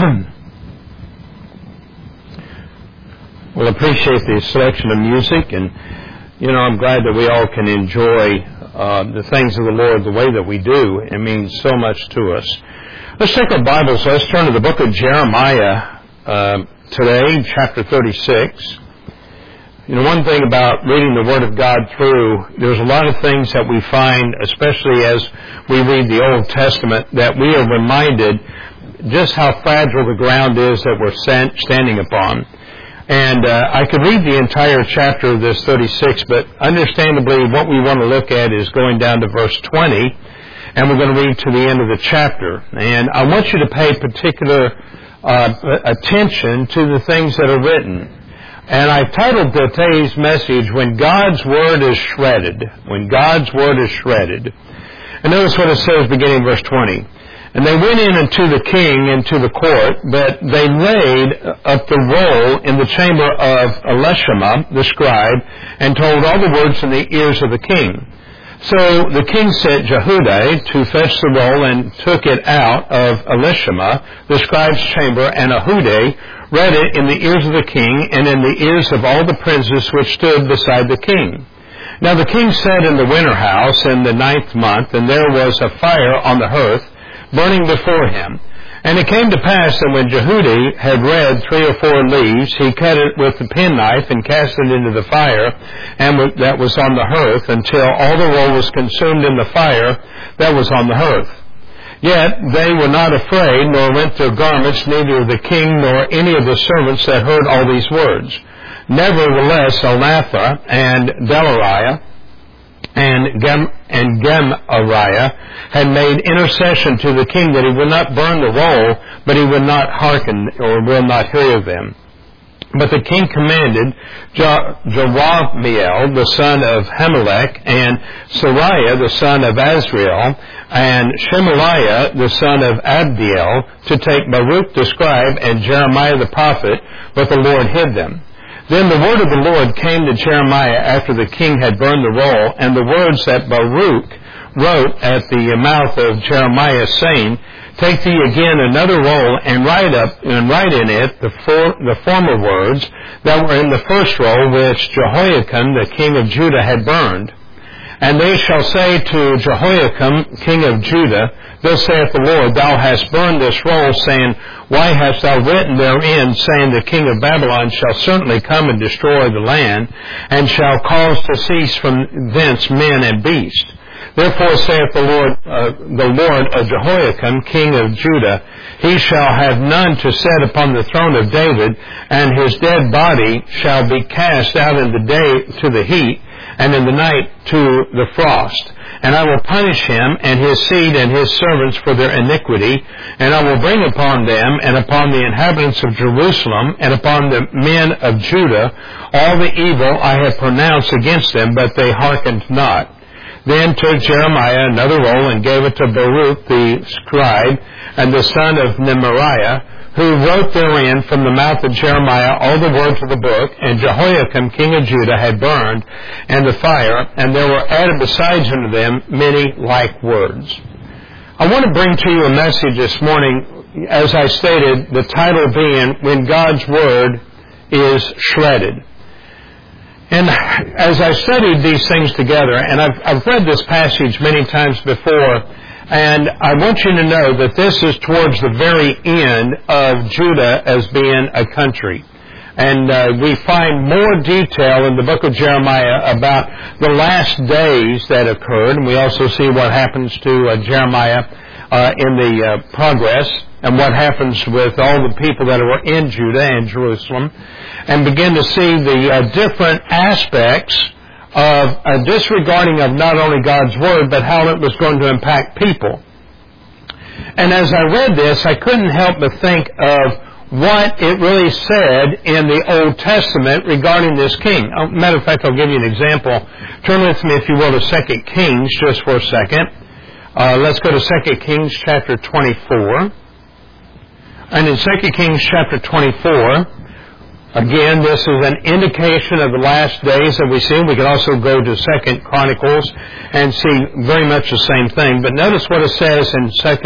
Well, appreciate the selection of music, and I'm glad that we all can enjoy the things of the Lord the way that we do. It means so much to us. Let's take our Bibles. Let's turn to the book of Jeremiah today, chapter 36. One thing about reading the Word of God through, there's a lot of things that we find, especially as we read the Old Testament, that we are reminded just how fragile the ground is that we're standing upon. And I could read the entire chapter of this 36, but understandably what we want to look at is going down to verse 20, and we're going to read to the end of the chapter. And I want you to pay particular attention to the things that are written. And I've titled today's message, When God's Word is Shredded. When God's Word is Shredded. And notice what it says beginning verse 20. And they went in unto the king into the court, but they laid up the roll in the chamber of Elishama, the scribe, and told all the words in the ears of the king. So the king sent Jehudi to fetch the roll and took it out of Elishama, the scribe's chamber, and Ehudi read it in the ears of the king and in the ears of all the princes which stood beside the king. Now the king sat in the winter house in the 9th month, and there was a fire on the hearth, burning before him. And it came to pass that when Jehudi had read 3 or 4 leaves, he cut it with the penknife and cast it into the fire and that was on the hearth, until all the roll was consumed in the fire that was on the hearth. Yet they were not afraid, nor rent their garments, neither the king nor any of the servants that heard all these words. Nevertheless, Elnathan and Delariah and Gemariah had made intercession to the king that he would not burn the roll, but he would not hearken or will not hear them. But the king commanded Jerahmeel, the son of Hamelech, and Sariah, the son of Azriel, and Shemaliah, the son of Abdiel, to take Baruch the scribe and Jeremiah the prophet, but the Lord hid them. Then the word of the Lord came to Jeremiah after the king had burned the roll, and the words that Baruch wrote at the mouth of Jeremiah, saying, Take thee again another roll, and write in it the former words that were in the first roll, which Jehoiakim the king of Judah had burned. And they shall say to Jehoiakim king of Judah, Thus saith the Lord, Thou hast burned this roll, saying, Why hast thou written therein, saying, The king of Babylon shall certainly come and destroy the land, and shall cause to cease from thence men and beasts. Therefore saith the Lord of Jehoiakim king of Judah, He shall have none to set upon the throne of David, and his dead body shall be cast out in the day to the heat, and in the night to the frost. And I will punish him and his seed and his servants for their iniquity, and I will bring upon them and upon the inhabitants of Jerusalem and upon the men of Judah all the evil I have pronounced against them, but they hearkened not. Then took Jeremiah another roll and gave it to Baruch the scribe and the son of Nemariah, who wrote therein from the mouth of Jeremiah all the words of the book. And Jehoiakim king of Judah had burned, and the fire, and there were added besides unto them many like words. I want to bring to you a message this morning, as I stated, the title being, When God's Word is Shredded. And as I studied these things together, and I've read this passage many times before, and I want you to know that this is towards the very end of Judah as being a country. And we find more detail in the book of Jeremiah about the last days that occurred, and we also see what happens to Jeremiah in the progress, and what happens with all the people that were in Judah and Jerusalem, and begin to see the different aspects of a disregarding of not only God's Word, but how it was going to impact people. And as I read this, I couldn't help but think of what it really said in the Old Testament regarding this king. Matter of fact, I'll give you an example. Turn with me, if you will, to 2 Kings just for a second. Let's go to 2 Kings chapter 24. And in 2 Kings chapter 24, again, this is an indication of the last days that we see. We can also go to 2 Chronicles and see very much the same thing. But notice what it says in 2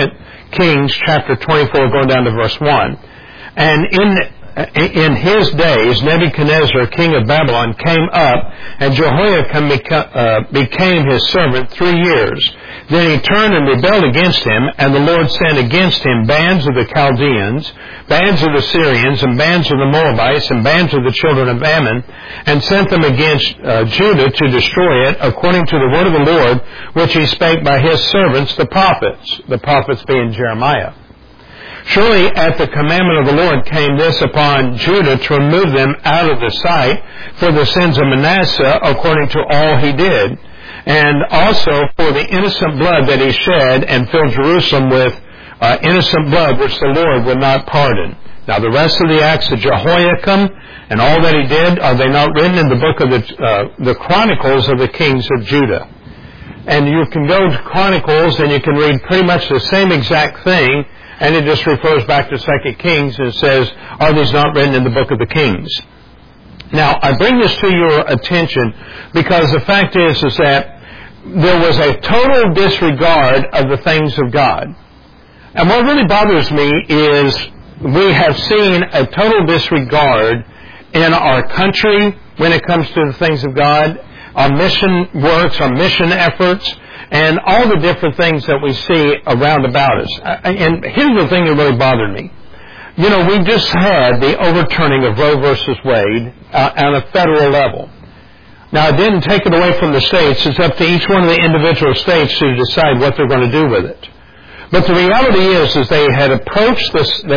Kings chapter 24, going down to verse 1. And in his days, Nebuchadnezzar, king of Babylon, came up, and Jehoiakim became his servant 3 years. Then he turned and rebelled against him, and the Lord sent against him bands of the Chaldeans, bands of the Syrians, and bands of the Moabites, and bands of the children of Ammon, and sent them against Judah to destroy it, according to the word of the Lord, which he spake by his servants, the prophets being Jeremiah. Surely at the commandment of the Lord came this upon Judah to remove them out of the sight for the sins of Manasseh, according to all he did, and also for the innocent blood that he shed, and filled Jerusalem with innocent blood, which the Lord would not pardon. Now the rest of the acts of Jehoiakim and all that he did, are they not written in the book of the Chronicles of the kings of Judah? And you can go to Chronicles and you can read pretty much the same exact thing, and it just refers back to 2 Kings and says, are these not written in the book of the Kings? Now, I bring this to your attention because the fact is that there was a total disregard of the things of God. And what really bothers me is we have seen a total disregard in our country when it comes to the things of God, our mission works, our mission efforts, and all the different things that we see around about us. And here's the thing that really bothered me. You know, we just had the overturning of Roe versus Wade on a federal level. Now, it didn't take it away from the states. It's up to each one of the individual states to decide what they're going to do with it. But the reality is they had approached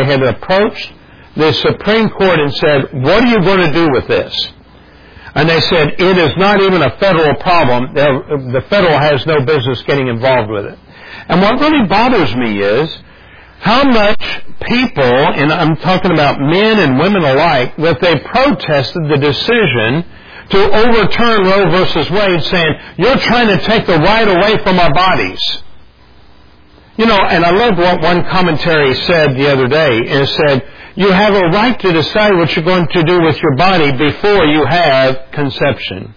the Supreme Court and said, what are you going to do with this? And they said, it is not even a federal problem. The federal has no business getting involved with it. And what really bothers me is how much people, and I'm talking about men and women alike, that they protested the decision to overturn Roe versus Wade, saying, you're trying to take the right away from our bodies. You know, and I love what one commentary said the other day, and it said, you have a right to decide what you're going to do with your body before you have conception.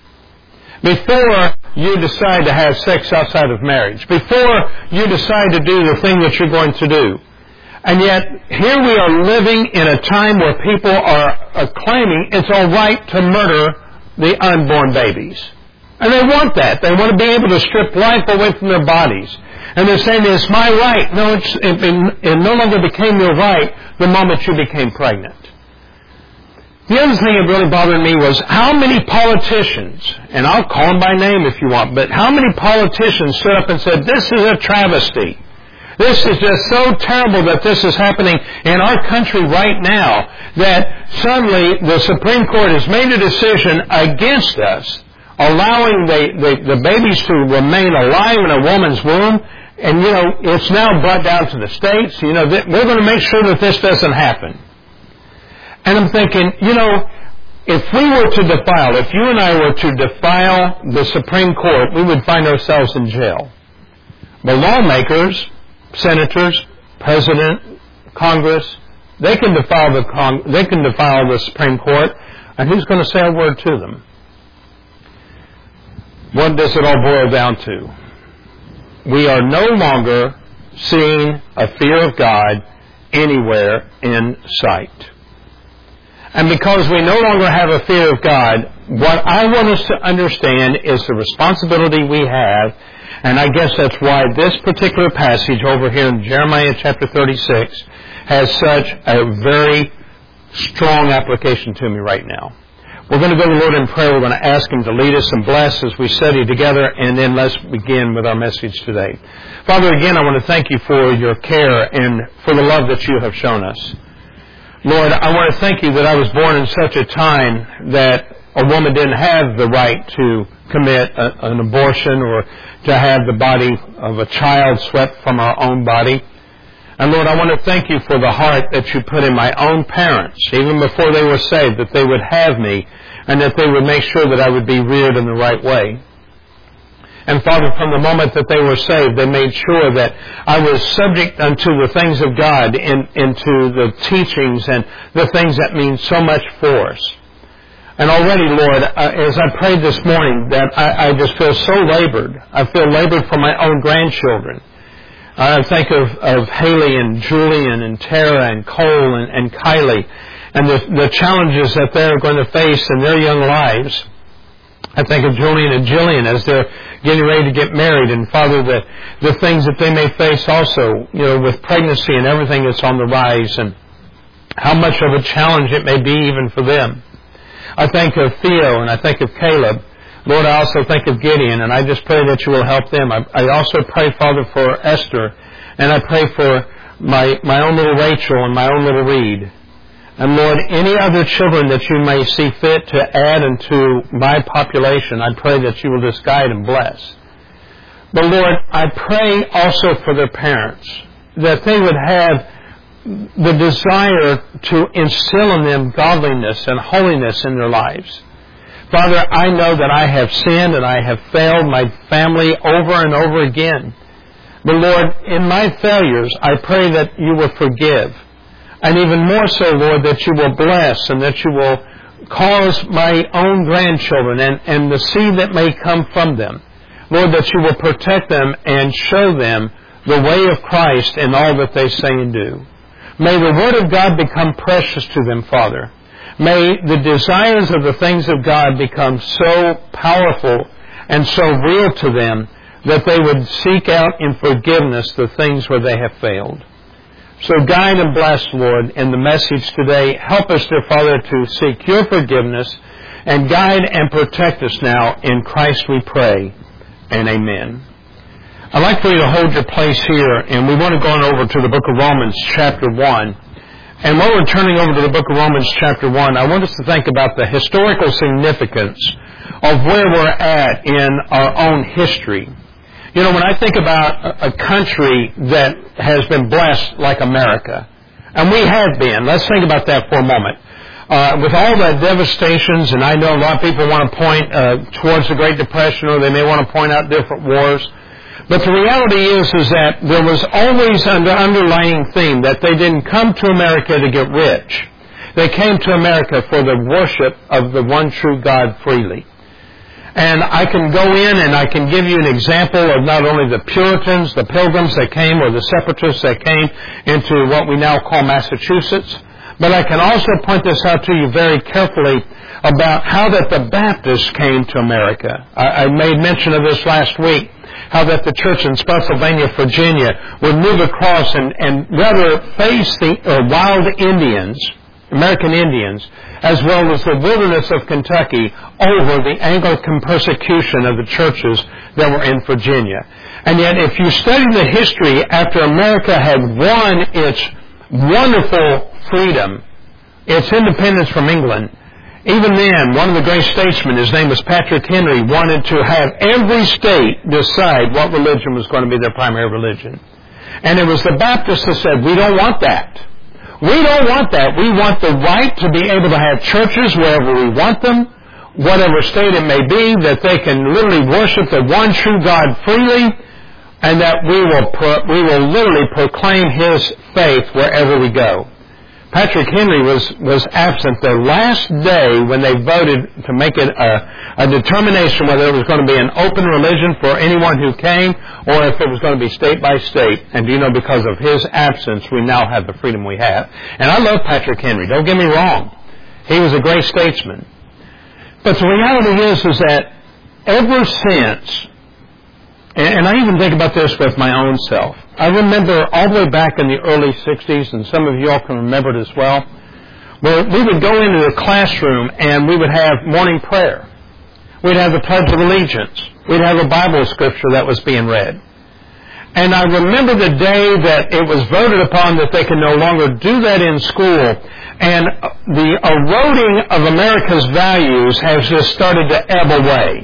Before you decide to have sex outside of marriage. Before you decide to do the thing that you're going to do. And yet, here we are living in a time where people are claiming it's all right to murder the unborn babies. And they want that. They want to be able to strip life away from their bodies. And they're saying, it's my right. No, it no longer became your right the moment you became pregnant. The other thing that really bothered me was how many politicians, and I'll call them by name if you want, but how many politicians stood up and said, this is a travesty. This is just so terrible that this is happening in our country right now, that suddenly the Supreme Court has made a decision against us, allowing the babies to remain alive in a woman's womb. And, you know, it's now brought down to the states. You know, we're going to make sure that this doesn't happen. And I'm thinking, you know, if we were to defile, if you and I were to defile the Supreme Court, we would find ourselves in jail. The lawmakers, senators, president, Congress, they can defile the Supreme Court, and who's going to say a word to them? What does it all boil down to? We are no longer seeing a fear of God anywhere in sight. And because we no longer have a fear of God, what I want us to understand is the responsibility we have, and I guess that's why this particular passage over here in Jeremiah chapter 36 has such a very strong application to me right now. We're going to go to the Lord in prayer. We're going to ask Him to lead us and bless as we study together, and then let's begin with our message today. Father, again, I want to thank You for Your care and for the love that You have shown us. Lord, I want to thank You that I was born in such a time that a woman didn't have the right to commit an abortion or to have the body of a child swept from our own body. And Lord, I want to thank You for the heart that You put in my own parents, even before they were saved, that they would have me and that they would make sure that I would be reared in the right way. And Father, from the moment that they were saved, they made sure that I was subject unto the things of God, into the teachings and the things that mean so much for us. And already, Lord, as I prayed this morning, that I just feel so labored. I feel labored for my own grandchildren. I think of Haley and Julian and Tara and Cole and Kylie and the challenges that they're going to face in their young lives. I think of Julian and Jillian as they're getting ready to get married, and Father, the things that they may face also, with pregnancy and everything that's on the rise, and how much of a challenge it may be even for them. I think of Theo and I think of Caleb. Lord, I also think of Gideon, and I just pray that you will help them. I also pray, Father, for Esther, and I pray for my own little Rachel and my own little Reed. And Lord, any other children that you may see fit to add into my population, I pray that you will just guide and bless. But Lord, I pray also for their parents, that they would have the desire to instill in them godliness and holiness in their lives. Father, I know that I have sinned and I have failed my family over and over again. But Lord, in my failures, I pray that you will forgive. And even more so, Lord, that you will bless and that you will cause my own grandchildren and the seed that may come from them, Lord, that you will protect them and show them the way of Christ in all that they say and do. May the Word of God become precious to them, Father. May the desires of the things of God become so powerful and so real to them that they would seek out in forgiveness the things where they have failed. So guide and bless, Lord, in the message today. Help us, dear Father, to seek your forgiveness and guide and protect us now. In Christ we pray, and amen. I'd like for you to hold your place here, and we want to go on over to the book of Romans chapter 1. And while we're turning over to the book of Romans chapter 1, I want us to think about the historical significance of where we're at in our own history. When I think about a country that has been blessed like America, and we have been, let's think about that for a moment. With all the devastations, and I know a lot of people want to point towards the Great Depression, or they may want to point out different wars, but the reality is that there was always an underlying theme that they didn't come to America to get rich. They came to America for the worship of the one true God freely. And I can go in and I can give you an example of not only the Puritans, the Pilgrims that came, or the Separatists that came into what we now call Massachusetts, but I can also point this out to you very carefully about how that the Baptists came to America. I made mention of this last week, how that the church in Spotsylvania, Virginia, would move across and rather face the wild Indians, American Indians, as well as the wilderness of Kentucky, over the Anglican persecution of the churches that were in Virginia. And yet, if you study the history after America had won its wonderful freedom, its independence from England, even then, one of the great statesmen, his name was Patrick Henry, wanted to have every state decide what religion was going to be their primary religion. And it was the Baptists that said, we don't want that. We don't want that. We want the right to be able to have churches wherever we want them, whatever state it may be, that they can literally worship the one true God freely, and that we will literally proclaim His faith wherever we go. Patrick Henry was absent the last day when they voted to make it a determination whether it was going to be an open religion for anyone who came or if it was going to be state by state. And do you know, because of his absence, we now have the freedom we have. And I love Patrick Henry. Don't get me wrong. He was a great statesman. But the reality is that ever since, and I even think about this with my own self. I remember all the way back in the early 60s, and some of you all can remember it as well, where we would go into the classroom and we would have morning prayer. We'd have the Pledge of Allegiance. We'd have a Bible scripture that was being read. And I remember the day that it was voted upon that they could no longer do that in school, and the eroding of America's values has just started to ebb away.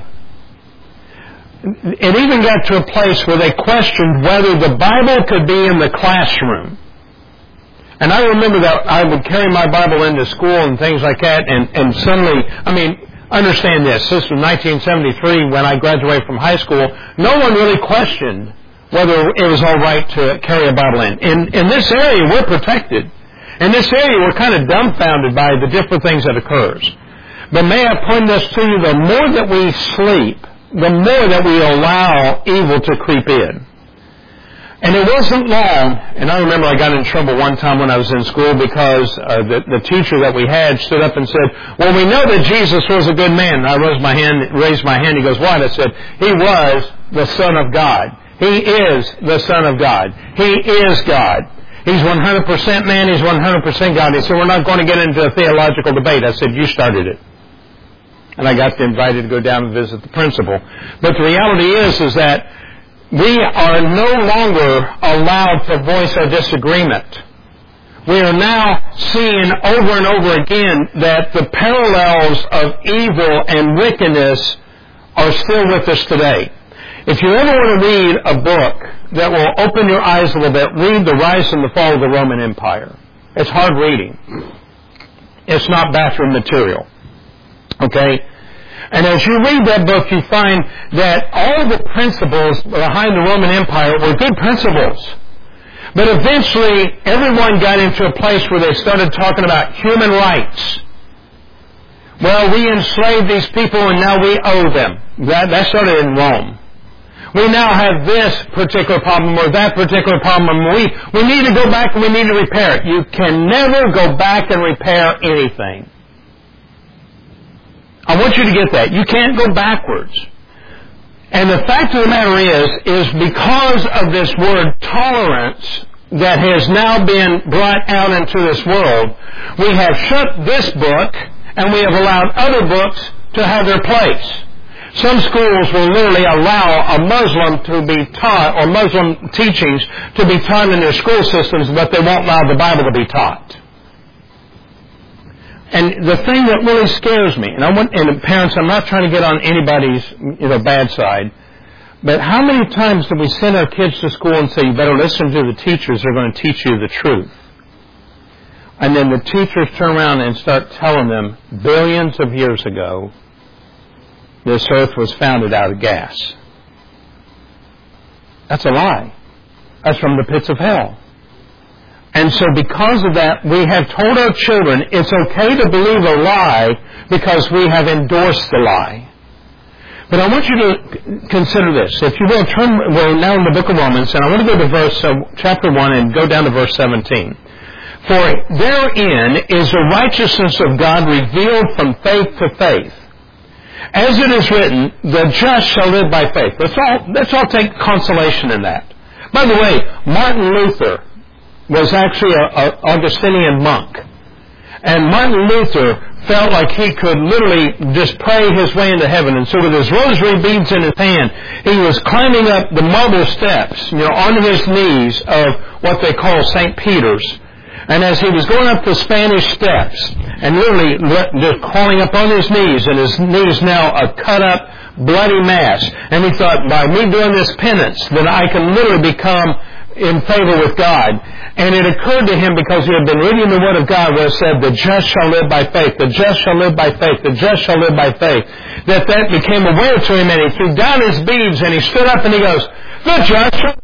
It even got to a place where they questioned whether the Bible could be in the classroom. And I remember that I would carry my Bible into school and things like that, and suddenly, understand this. This was 1973 when I graduated from high school. No one really questioned whether it was all right to carry a Bible in. In this area, we're protected. In this area, we're kind of dumbfounded by the different things that occurs. But may I point this to you, the more that we sleep, the more that we allow evil to creep in. And it wasn't long, and I remember I got in trouble one time when I was in school because the teacher that we had stood up and said, well, we know that Jesus was a good man. And I raised my hand. He goes, what? I said, he was the Son of God. He is the Son of God. He is God. He's 100% man. He's 100% God. He said, we're not going to get into a theological debate. I said, you started it. And I got invited to go down and visit the principal. But the reality is that we are no longer allowed to voice our disagreement. We are now seeing over and over again that the parallels of evil and wickedness are still with us today. If you ever want to read a book that will open your eyes a little bit, read The Rise and the Fall of the Roman Empire. It's hard reading. It's not bathroom material. Okay? And as you read that book, you find that all the principles behind the Roman Empire were good principles. But eventually, everyone got into a place where they started talking about human rights. Well, we enslaved these people and now we owe them. That started in Rome. We now have this particular problem or that particular problem. We need to go back and we need to repair it. You can never go back and repair anything. I want you to get that. You can't go backwards. And the fact of the matter is because of this word tolerance that has now been brought out into this world, we have shut this book and we have allowed other books to have their place. Some schools will literally allow a Muslim to be taught, or Muslim teachings to be taught in their school systems, but they won't allow the Bible to be taught. And the thing that really scares me, and parents, I'm not trying to get on anybody's bad side, but how many times do we send our kids to school and say, you better listen to the teachers, they're going to teach you the truth. And then the teachers turn around and start telling them, billions of years ago, this earth was founded out of gas. That's a lie. That's from the pits of hell. And so because of that, we have told our children it's okay to believe a lie because we have endorsed the lie. But I want you to consider this. If you will, we're now in the book of Romans, and I want to go to chapter 1 and go down to verse 17. For therein is the righteousness of God revealed from faith to faith. As it is written, the just shall live by faith. Let's all take consolation in that. By the way, Martin Luther was actually an Augustinian monk. And Martin Luther felt like he could literally just pray his way into heaven. And so with his rosary beads in his hand, he was climbing up the marble steps, on his knees of what they call St. Peter's. And as he was going up the Spanish steps, and literally just crawling up on his knees, and his knees now a cut up, bloody mass. And he thought, by me doing this penance, that I can literally become in favor with God. And it occurred to him, because he had been reading the Word of God where it said, the just shall live by faith, the just shall live by faith, the just shall live by faith, that became aware to him, and he threw down his beads, and he stood up and he goes, the just shall live by faith.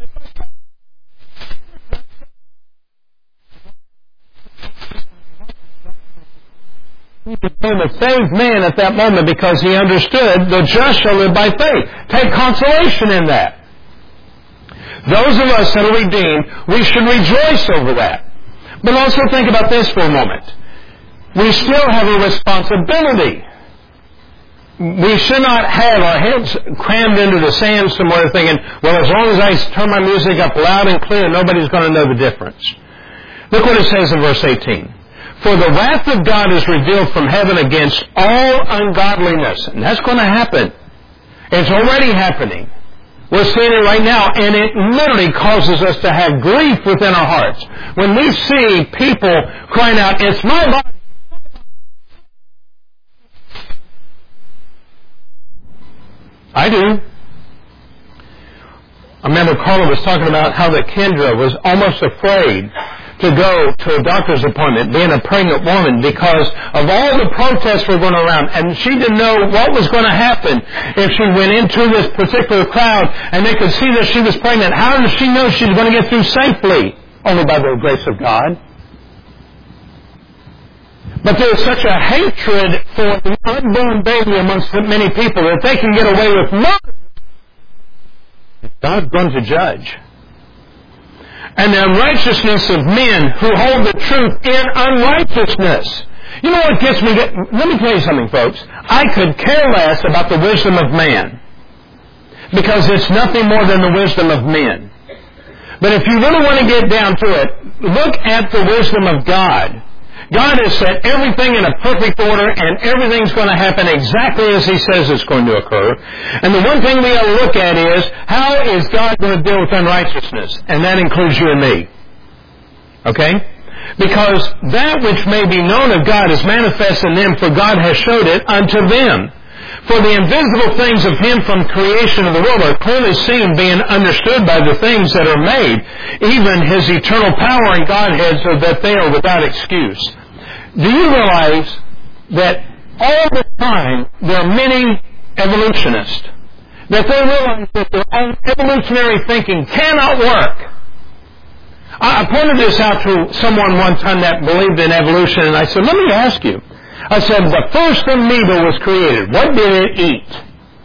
He became a saved man at that moment because he understood the just shall live by faith. Take consolation in that. Those of us that are redeemed, we should rejoice over that. But also think about this for a moment. We still have a responsibility. We should not have our heads crammed into the sand somewhere thinking, well, as long as I turn my music up loud and clear, nobody's going to know the difference. Look what it says in verse 18. For the wrath of God is revealed from heaven against all ungodliness. And that's going to happen. It's already happening. We're seeing it right now, and it literally causes us to have grief within our hearts. When we see people crying out, it's my body. I do. I remember Carla was talking about how that Kendra was almost afraid to go to a doctor's appointment, being a pregnant woman, because of all the protests were going around. And she didn't know what was going to happen if she went into this particular crowd and they could see that she was pregnant. How does she know she's going to get through safely? Only by the grace of God. But there is such a hatred for the unborn baby amongst many people that they can get away with murder. God's going to judge. and the unrighteousness of men who hold the truth in unrighteousness. You know what gets me? Let me tell you something, folks. I could care less about the wisdom of man, because it's nothing more than the wisdom of men. But if you really want to get down to it, look at the wisdom of God. God has set everything in a perfect order, and everything's going to happen exactly as He says it's going to occur. And the one thing we ought to look at is, how is God going to deal with unrighteousness? And that includes you and me. Okay? Because that which may be known of God is manifest in them, for God has showed it unto them. For the invisible things of Him from creation of the world are clearly seen, being understood by the things that are made, even His eternal power and Godhead, so that they are without excuse. Do you realize that all the time there are many evolutionists, that they realize that their own evolutionary thinking cannot work? I pointed this out to someone one time that believed in evolution, and I said, let me ask you. I said, the first amoeba was created. What did it eat?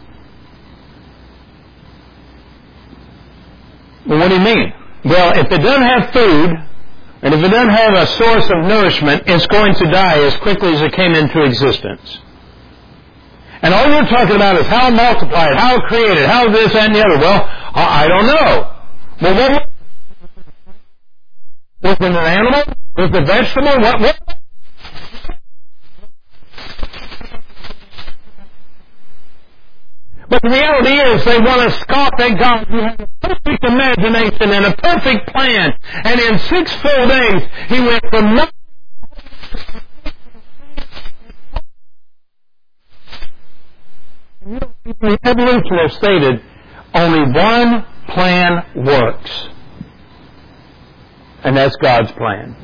Well, what do you mean? Well, if it doesn't have food, and if it doesn't have a source of nourishment, it's going to die as quickly as it came into existence. And all you're talking about is how it multiplied, how it created, how this, that, and the other. Well, I don't know. Well, what was it an animal? Was it a vegetable? What? But the reality is they want to scoff at God who has a perfect imagination and a perfect plan. And in 6 full days, He went from nothing. The evolutionists stated only one plan works. And that's God's plan.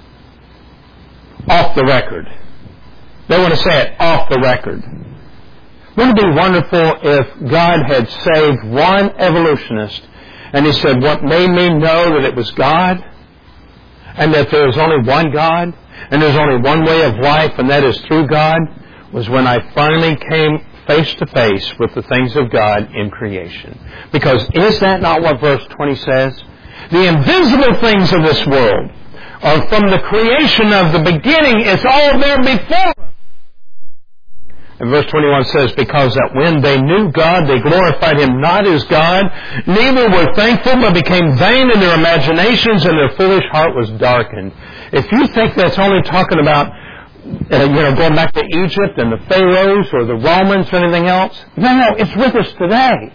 Off the record. They want to say it off the record. Wouldn't it be wonderful if God had saved one evolutionist and he said, what made me know that it was God, and that there is only one God, and there's only one way of life, and that is through God, was when I finally came face to face with the things of God in creation. Because is that not what verse 20 says? The invisible things of this world are from the creation of the beginning. It's all there before them. And verse 21 says, because that when they knew God, they glorified Him not as God, neither were thankful, but became vain in their imaginations, and their foolish heart was darkened. If you think that's only talking about, going back to Egypt and the Pharaohs or the Romans or anything else, no, it's with us today.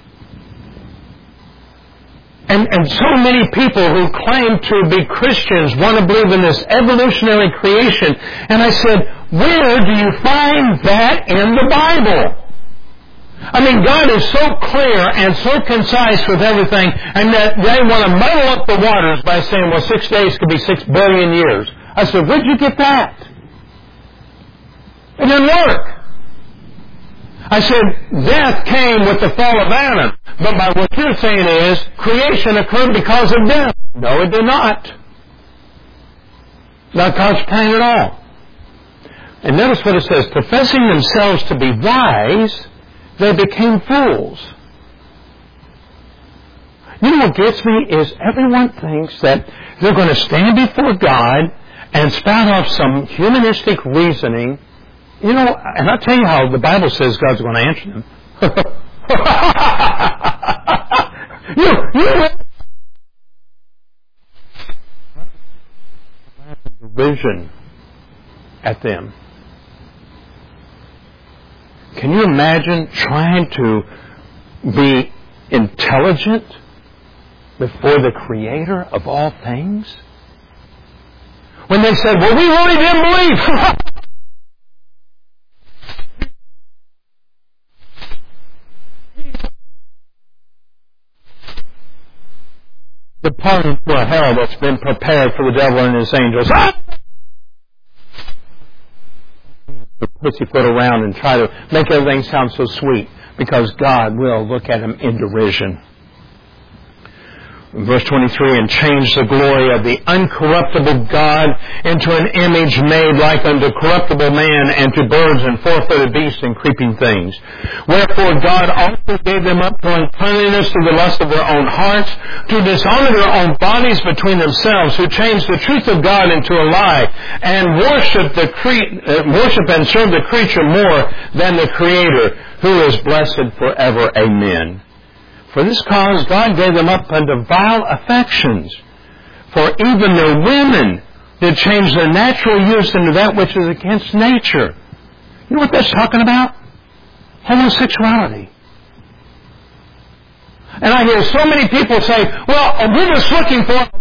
And so many people who claim to be Christians want to believe in this evolutionary creation. And I said, where do you find that in the Bible? I mean, God is so clear and so concise with everything, and that they want to muddle up the waters by saying, well, 6 days could be 6 billion years. I said, where'd you get that? It didn't work. I said, death came with the fall of Adam. But by what you're saying is, creation occurred because of death. No, it did not. Not God's plan at all. And notice what it says, professing themselves to be wise, they became fools. You know what gets me is everyone thinks that they're going to stand before God and spout off some humanistic reasoning. You know, and I'll tell you how the Bible says God's going to answer them. Vision at them. Can you imagine trying to be intelligent before the Creator of all things? When they said, well, we really didn't believe. Departing to a hell that's been prepared for the devil and his angels. To pussyfoot around and try to make everything sound so sweet, because God will look at him in derision. Verse 23, and changed the glory of the uncorruptible God into an image made like unto corruptible man, and to birds and four-footed beasts and creeping things. Wherefore God also gave them up to uncleanness through the lust of their own hearts, to dishonor their own bodies between themselves, who changed the truth of God into a lie, and worship and serve the creature more than the Creator, who is blessed forever. Amen. For this cause God gave them up unto vile affections. For even their women did change their natural use into that which is against nature. You know what that's talking about? Homosexuality. And I hear so many people say, well, we're just looking for...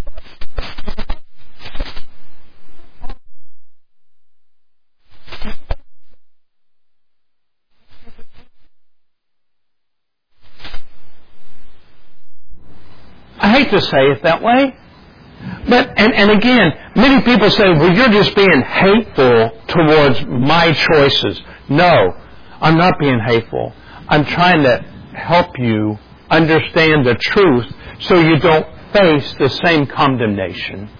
I hate to say it that way, but, and again, many people say, well, you're just being hateful towards my choices. No, I'm not being hateful. I'm trying to help you understand the truth so you don't face the same condemnation.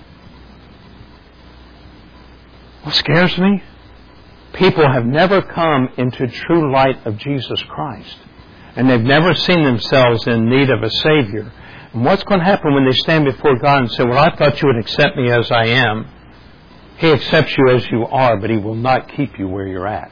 What scares me? People have never come into true light of Jesus Christ, and they've never seen themselves in need of a Savior. And what's going to happen when they stand before God and say, well, I thought you would accept me as I am. He accepts you as you are, but He will not keep you where you're at.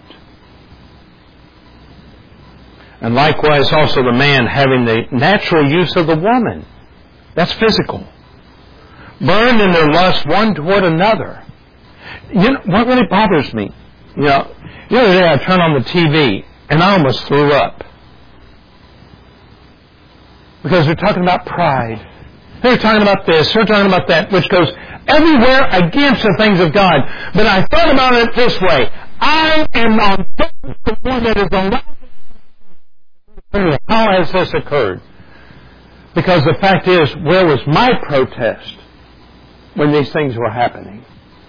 And likewise also the man having the natural use of the woman. That's physical. Burned in their lust one toward another. You know, what really bothers me? The other day I turned on the TV and I almost threw up. Because they're talking about pride. They're talking about this. They're talking about that, which goes everywhere against the things of God. But I thought about it this way. I am on the one that is allowed. How has this occurred? Because the fact is, where was my protest when these things were happening?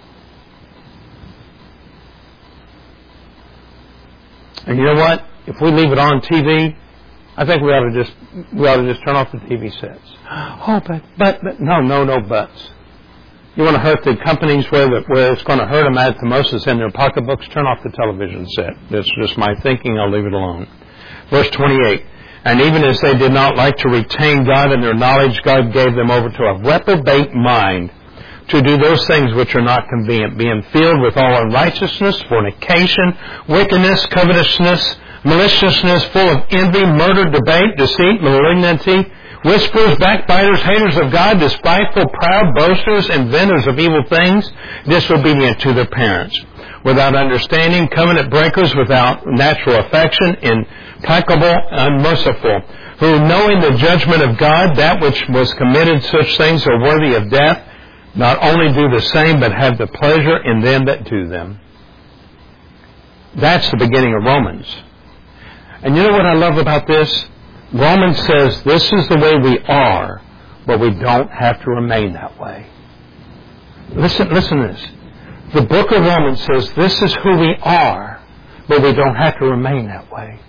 And you know what? If we leave it on TV, I think we ought to just turn off the TV sets. Oh, but no buts. You want to hurt the companies where it's going to hurt them at the most is in their pocketbooks? Turn off the television set. That's just my thinking. I'll leave it alone. Verse 28. And even as they did not like to retain God in their knowledge, God gave them over to a reprobate mind to do those things which are not convenient, being filled with all unrighteousness, fornication, wickedness, covetousness, maliciousness, full of envy, murder, debate, deceit, malignity, whisperers, backbiters, haters of God, despiteful, proud, boasters, inventors of evil things, disobedient to their parents, without understanding, covenant breakers, without natural affection, implacable, unmerciful, who, knowing the judgment of God, that which was committed, such things are worthy of death, not only do the same, but have the pleasure in them that do them. That's the beginning of Romans. And you know what I love about this? Romans says this is the way we are, but we don't have to remain that way. Listen to this. The book of Romans says this is who we are, but we don't have to remain that way.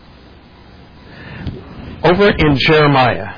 Over in Jeremiah,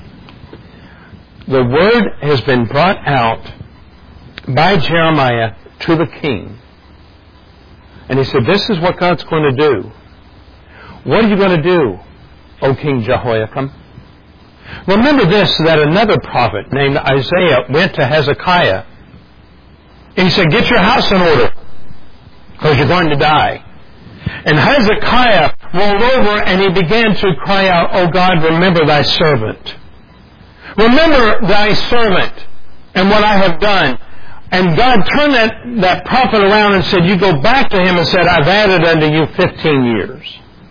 the word has been brought out by Jeremiah to the king. And he said, this is what God's going to do. What are you going to do, O King Jehoiakim? Remember this, that another prophet named Isaiah went to Hezekiah. And he said, get your house in order, because you're going to die. And Hezekiah rolled over and he began to cry out, oh God, remember thy servant. Remember thy servant and what I have done. And God turned that prophet around and said, you go back to him and said, I've added unto you 15 years.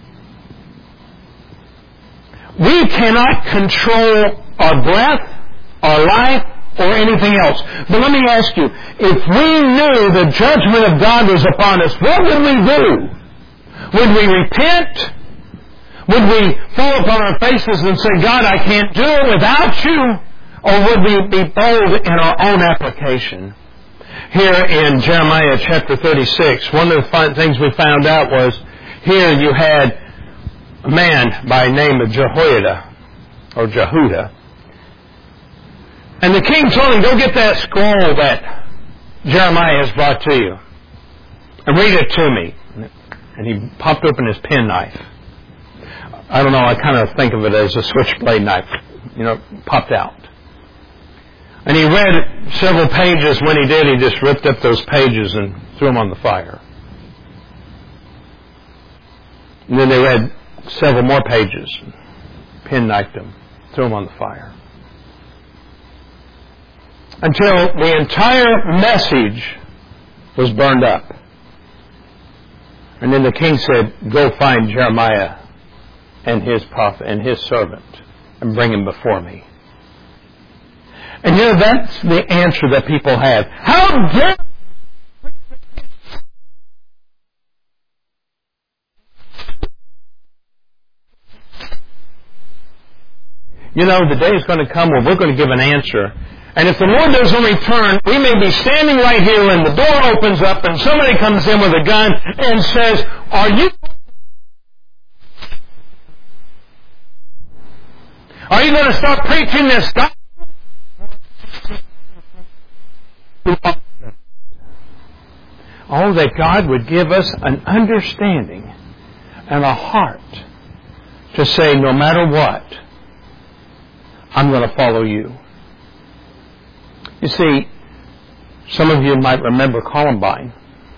We cannot control our breath, our life, or anything else. But let me ask you, if we knew the judgment of God was upon us, what would we do? Would we repent? Would we fall upon our faces and say, God, I can't do it without you? Or would we be bold in our own application? Here in Jeremiah chapter 36, one of the things we found out was here you had a man by the name of Jehoiada, or Jehudah. And the king told him, go get that scroll that Jeremiah has brought to you and read it to me. And he popped open his penknife. I don't know, I kind of think of it as a switchblade knife. Popped out. And he read several pages. When he did, he just ripped up those pages and threw them on the fire. And then they read several more pages, penknifed them, threw them on the fire. Until the entire message was burned up. And then the king said, go find Jeremiah and his prophet and his servant and bring him before me. And that's the answer that people have. How dare the day is going to come where we're going to give an answer. And if the Lord doesn't return, we may be standing right here and the door opens up and somebody comes in with a gun and says, Are you going to start preaching this gospel? Oh, that God would give us an understanding and a heart to say, no matter what, I'm going to follow you. You see, some of you might remember Columbine.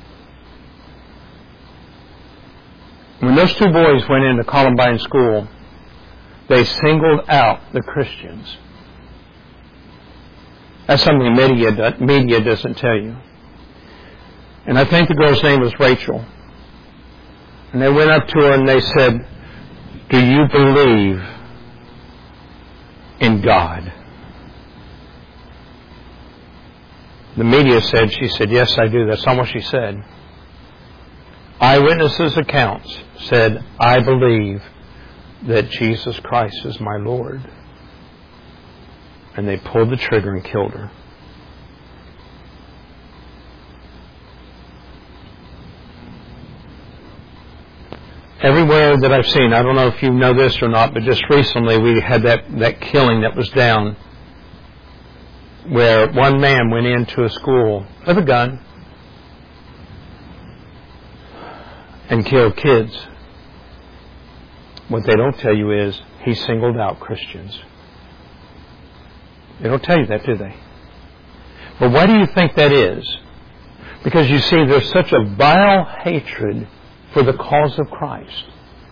When those two boys went into Columbine school, they singled out the Christians. That's something media doesn't tell you. And I think the girl's name was Rachel. And they went up to her and they said, do you believe in God? The media said, she said, yes, I do. That's not what she said. Eyewitnesses' accounts said, I believe that Jesus Christ is my Lord. And they pulled the trigger and killed her. Everywhere that I've seen, I don't know if you know this or not, but just recently we had that killing that was down where one man went into a school with a gun and killed kids. What they don't tell you is he singled out Christians. They don't tell you that, do they? But why do you think that is? Because you see, there's such a vile hatred for the cause of Christ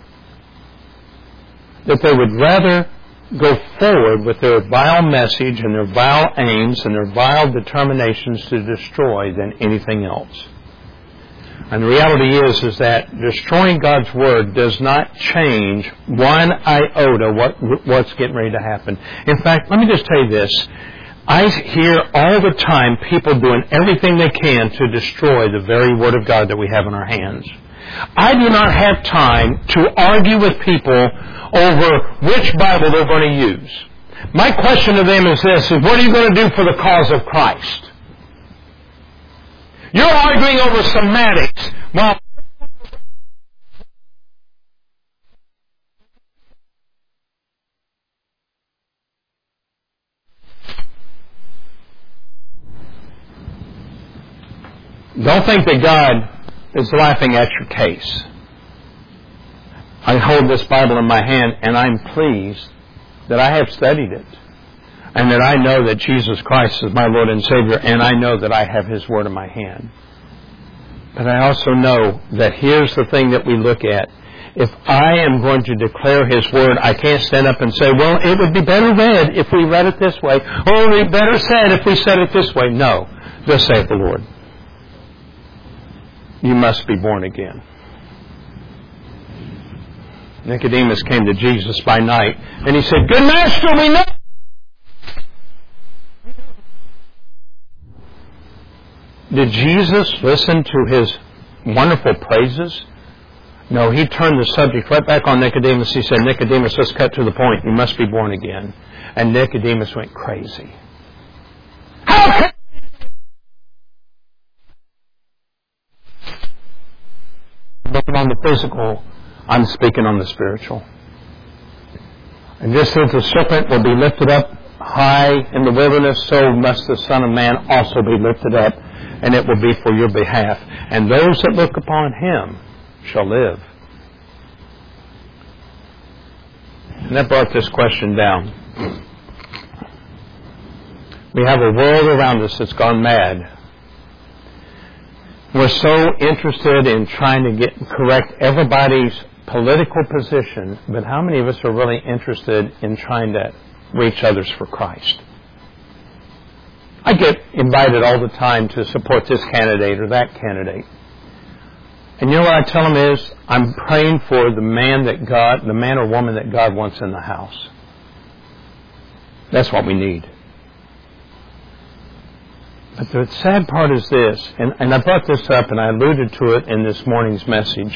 that they would rather go forward with their vile message and their vile aims and their vile determinations to destroy than anything else. And the reality is that destroying God's Word does not change one iota what's getting ready to happen. In fact, let me just tell you this. I hear all the time people doing everything they can to destroy the very Word of God that we have in our hands. I do not have time to argue with people over which Bible they're going to use. My question to them is this, what are you going to do for the cause of Christ? You're arguing over semantics. Well, don't think that God is laughing at your case. I hold this Bible in my hand and I'm pleased that I have studied it and that I know that Jesus Christ is my Lord and Savior, and I know that I have His Word in my hand. But I also know that here's the thing that we look at. If I am going to declare His Word, I can't stand up and say, well, it would be better read if we read it this way, or it would be better said if we said it this way. No. Thus saith the Lord. You must be born again. Nicodemus came to Jesus by night, and he said, Good Master, we know. Did Jesus listen to his wonderful praises? No, he turned the subject right back on Nicodemus. He said, Nicodemus, let's cut to the point. You must be born again. And Nicodemus went crazy. How can looking on the physical, I'm speaking on the spiritual. And just as the serpent will be lifted up high in the wilderness, so must the Son of Man also be lifted up, and it will be for your behalf. And those that look upon Him shall live. And that brought this question down. We have a world around us that's gone mad. We're so interested in trying to correct everybody's political position, but how many of us are really interested in trying to reach others for Christ? I get invited all the time to support this candidate or that candidate. And you know what I tell them is, I'm praying for the man or woman that God wants in the house. That's what we need. But the sad part is this, and I brought this up and I alluded to it in this morning's message.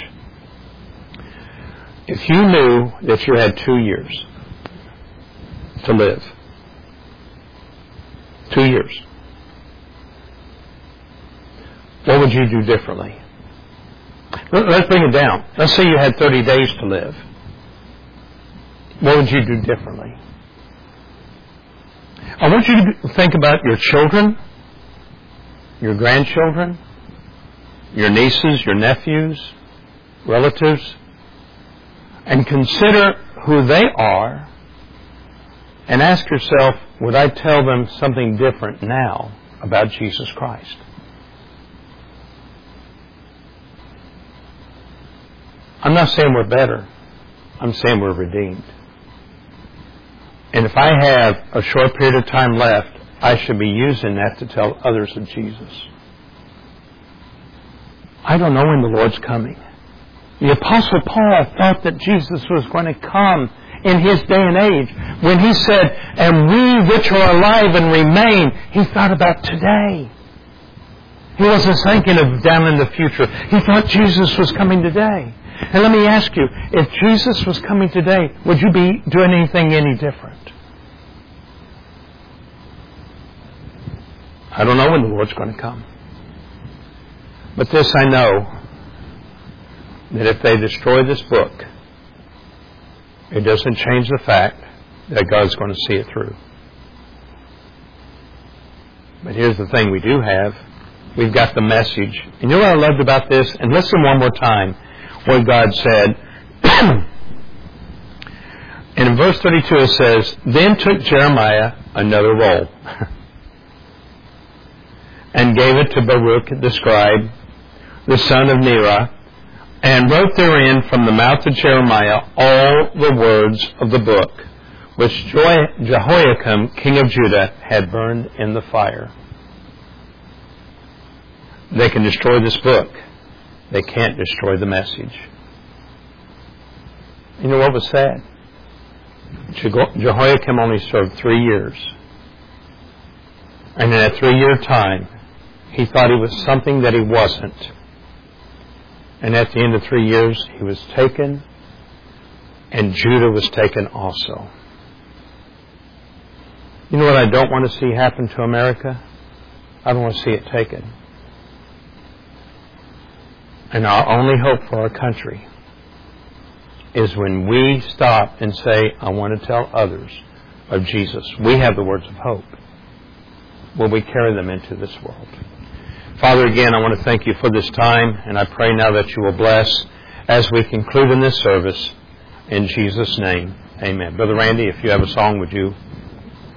If you knew that you had 2 years to live, 2 years, what would you do differently? Let's bring it down. Let's say you had 30 days to live. What would you do differently? I want you to think about your children, your grandchildren, your nieces, your nephews, relatives, and consider who they are and ask yourself, would I tell them something different now about Jesus Christ? I'm not saying we're better. I'm saying we're redeemed. And if I have a short period of time left, I should be using that to tell others of Jesus. I don't know when the Lord's coming. The Apostle Paul thought that Jesus was going to come in his day and age. When he said, and we which are alive and remain, he thought about today. He wasn't thinking of down in the future. He thought Jesus was coming today. And let me ask you, if Jesus was coming today, would you be doing anything any different? I don't know when the Lord's going to come. But this I know, that if they destroy this book, it doesn't change the fact that God's going to see it through. But here's the thing we do have. We've got the message. And you know what I loved about this? And listen one more time what God said. And in verse 32 it says, Then took Jeremiah another roll and gave it to Baruch the scribe, the son of Neriah, and wrote therein from the mouth of Jeremiah all the words of the book, which Jehoiakim, king of Judah, had burned in the fire. They can destroy this book. They can't destroy the message. You know what was sad? Jehoiakim only served 3 years. And in that 3-year time, he thought he was something that he wasn't. And at the end of 3 years, he was taken, and Judah was taken also. You know what I don't want to see happen to America? I don't want to see it taken. And our only hope for our country is when we stop and say, I want to tell others of Jesus. We have the words of hope. Will we carry them into this world? Father, again, I want to thank you for this time, and I pray now that you will bless as we conclude in this service. In Jesus' name, amen. Brother Randy, if you have a song, would you